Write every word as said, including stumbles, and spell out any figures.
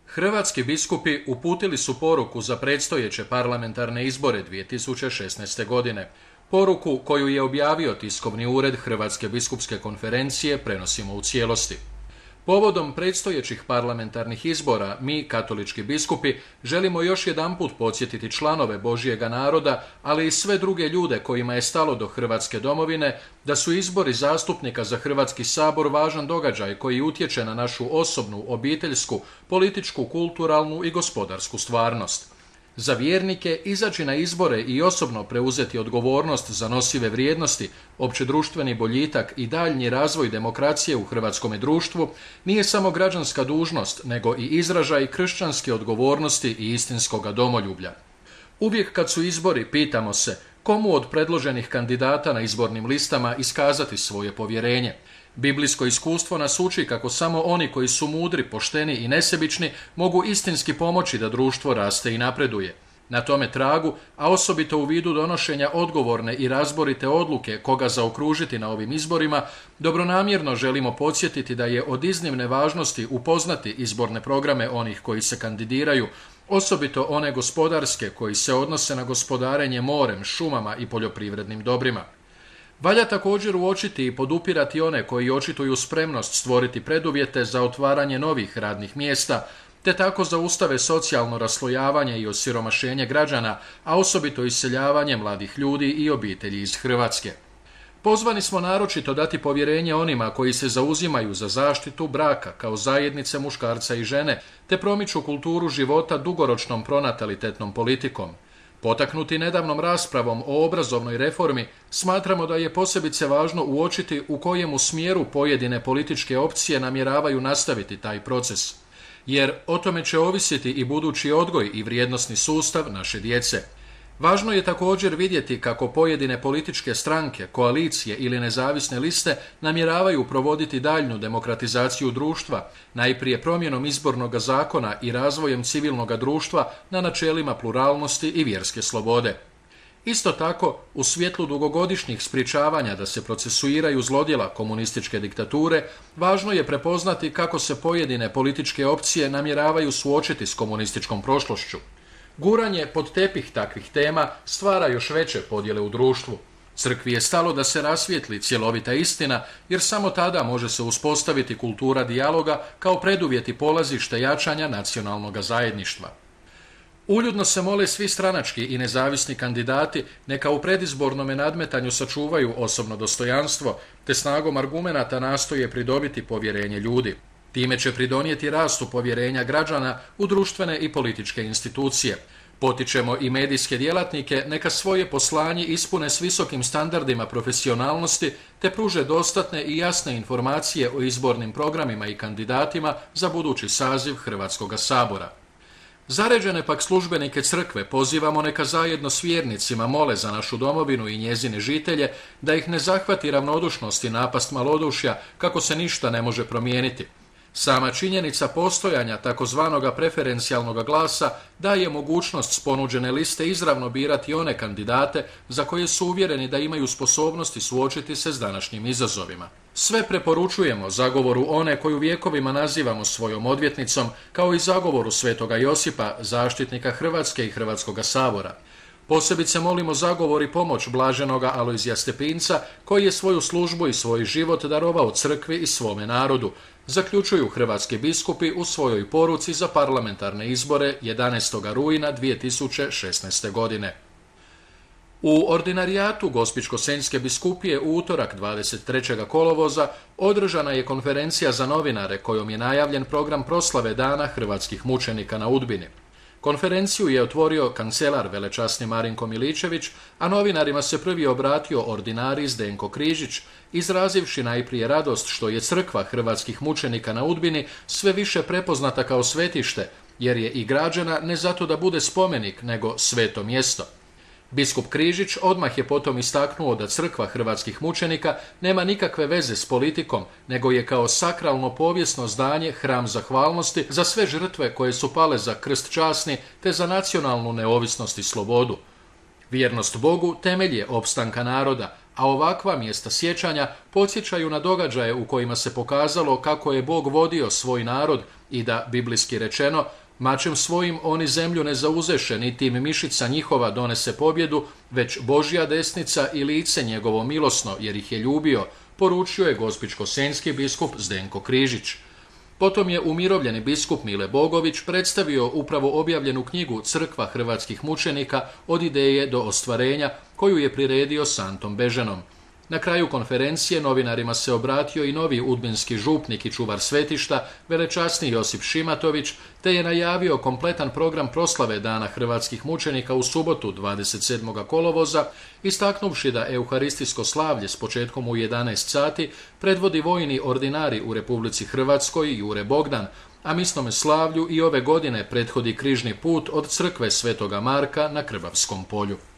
Hrvatski biskupi uputili su poruku za predstojeće parlamentarne izbore dvije tisuće šesnaeste. godine. Poruku koju je objavio tiskovni ured Hrvatske biskupske konferencije prenosimo u cijelosti. Povodom predstojećih parlamentarnih izbora, mi, katolički biskupi, želimo još jedanput podsjetiti članove Božjega naroda, ali i sve druge ljude kojima je stalo do Hrvatske domovine, da su izbori zastupnika za Hrvatski sabor važan događaj koji utječe na našu osobnu, obiteljsku, političku, kulturalnu i gospodarsku stvarnost. Za vjernike izaći na izbore i osobno preuzeti odgovornost za nosive vrijednosti, općedruštveni boljitak i daljnji razvoj demokracije u hrvatskome društvu nije samo građanska dužnost, nego i izražaj kršćanske odgovornosti i istinskoga domoljublja. Uvijek kad su izbori, pitamo se komu od predloženih kandidata na izbornim listama iskazati svoje povjerenje. Biblijsko iskustvo nas uči kako samo oni koji su mudri, pošteni i nesebični mogu istinski pomoći da društvo raste i napreduje. Na tome tragu, a osobito u vidu donošenja odgovorne i razborite odluke koga zaokružiti na ovim izborima, dobronamjerno želimo podsjetiti da je od iznimne važnosti upoznati izborne programe onih koji se kandidiraju, osobito one gospodarske koji se odnose na gospodarenje morem, šumama i poljoprivrednim dobrima. Valja također uočiti i podupirati one koji očituju spremnost stvoriti preduvjete za otvaranje novih radnih mjesta, te tako zaustave socijalno raslojavanje i osiromašenje građana, a osobito iseljavanje mladih ljudi i obitelji iz Hrvatske. Pozvani smo naročito dati povjerenje onima koji se zauzimaju za zaštitu braka kao zajednice muškarca i žene, te promiču kulturu života dugoročnom pronatalitetnom politikom. Potaknuti nedavnom raspravom o obrazovnoj reformi, smatramo da je posebice važno uočiti u kojemu smjeru pojedine političke opcije namjeravaju nastaviti taj proces, jer o tome će ovisiti i budući odgoj i vrijednosni sustav naše djece. Važno je također vidjeti kako pojedine političke stranke, koalicije ili nezavisne liste namjeravaju provoditi daljnju demokratizaciju društva, najprije promjenom izbornog zakona i razvojem civilnog društva na načelima pluralnosti i vjerske slobode. Isto tako, u svjetlu dugogodišnjih sprječavanja da se procesuiraju zlodjela komunističke diktature, važno je prepoznati kako se pojedine političke opcije namjeravaju suočiti s komunističkom prošlošću. Guranje pod tepih takvih tema stvara još veće podjele u društvu. Crkvi je stalo da se rasvijetli cjelovita istina, jer samo tada može se uspostaviti kultura dijaloga kao preduvjet i polazište jačanja nacionalnog zajedništva. Uljudno se mole svi stranački i nezavisni kandidati neka u predizbornome nadmetanju sačuvaju osobno dostojanstvo, te snagom argumenata nastoje pridobiti povjerenje ljudi. Time će pridonijeti rastu povjerenja građana u društvene i političke institucije. Potičemo i medijske djelatnike neka svoje poslanje ispune s visokim standardima profesionalnosti te pruže dostatne i jasne informacije o izbornim programima i kandidatima za budući saziv Hrvatskoga sabora. Zaređene pak službenike crkve pozivamo neka zajedno s vjernicima mole za našu domovinu i njezine žitelje, da ih ne zahvati ravnodušnost i napast malodušja kako se ništa ne može promijeniti. Sama činjenica postojanja takozvanog preferencijalnog glasa daje mogućnost s ponuđene liste izravno birati one kandidate za koje su uvjereni da imaju sposobnosti suočiti se s današnjim izazovima. Sve preporučujemo zagovoru one koju vjekovima nazivamo svojom odvjetnicom, kao i zagovoru Svetoga Josipa, zaštitnika Hrvatske i Hrvatskoga sabora. Posebice molimo zagovor i pomoć blaženoga Alojzija Stepinca, koji je svoju službu i svoj život darovao crkvi i svome narodu, zaključuju hrvatski biskupi u svojoj poruci za parlamentarne izbore jedanaestog rujna dvije tisuće šesnaeste. godine. U ordinarijatu Gospićko-senjske biskupije u utorak dvadeset trećeg kolovoza održana je konferencija za novinare kojom je najavljen program proslave Dana hrvatskih mučenika na Udbini. Konferenciju je otvorio kancelar velečasni Marinko Miličević, a novinarima se prvi obratio ordinarij Zdenko Križić, izrazivši najprije radost što je crkva hrvatskih mučenika na Udbini sve više prepoznata kao svetište, jer je i građena ne zato da bude spomenik, nego sveto mjesto. Biskup Križić odmah je potom istaknuo da crkva hrvatskih mučenika nema nikakve veze s politikom, nego je kao sakralno povijesno zdanje hram zahvalnosti za sve žrtve koje su pale za krst časni te za nacionalnu neovisnost i slobodu. Vjernost Bogu temelj je opstanka naroda, a ovakva mjesta sjećanja podsjećaju na događaje u kojima se pokazalo kako je Bog vodio svoj narod i da, biblijski rečeno, mačem svojim oni zemlju ne zauzeše, niti im mišica njihova donese pobjedu, već Božja desnica i lice njegovo milosno, jer ih je ljubio, poručio je gospićko-senjski biskup Zdenko Križić. Potom je umirovljeni biskup Mile Bogović predstavio upravo objavljenu knjigu Crkva hrvatskih mučenika od ideje do ostvarenja, koju je priredio s Antom Beženom. Na kraju konferencije novinarima se obratio i novi udbinski župnik i čuvar svetišta, velečasni Josip Šimatović, te je najavio kompletan program proslave Dana hrvatskih mučenika u subotu dvadeset sedmog kolovoza, istaknuvši da euharistijsko slavlje s početkom u jedanaest sati predvodi vojni ordinari u Republici Hrvatskoj Jure Bogdan, a misnome slavlju i ove godine prethodi križni put od crkve Svetoga Marka na Krbavskom polju.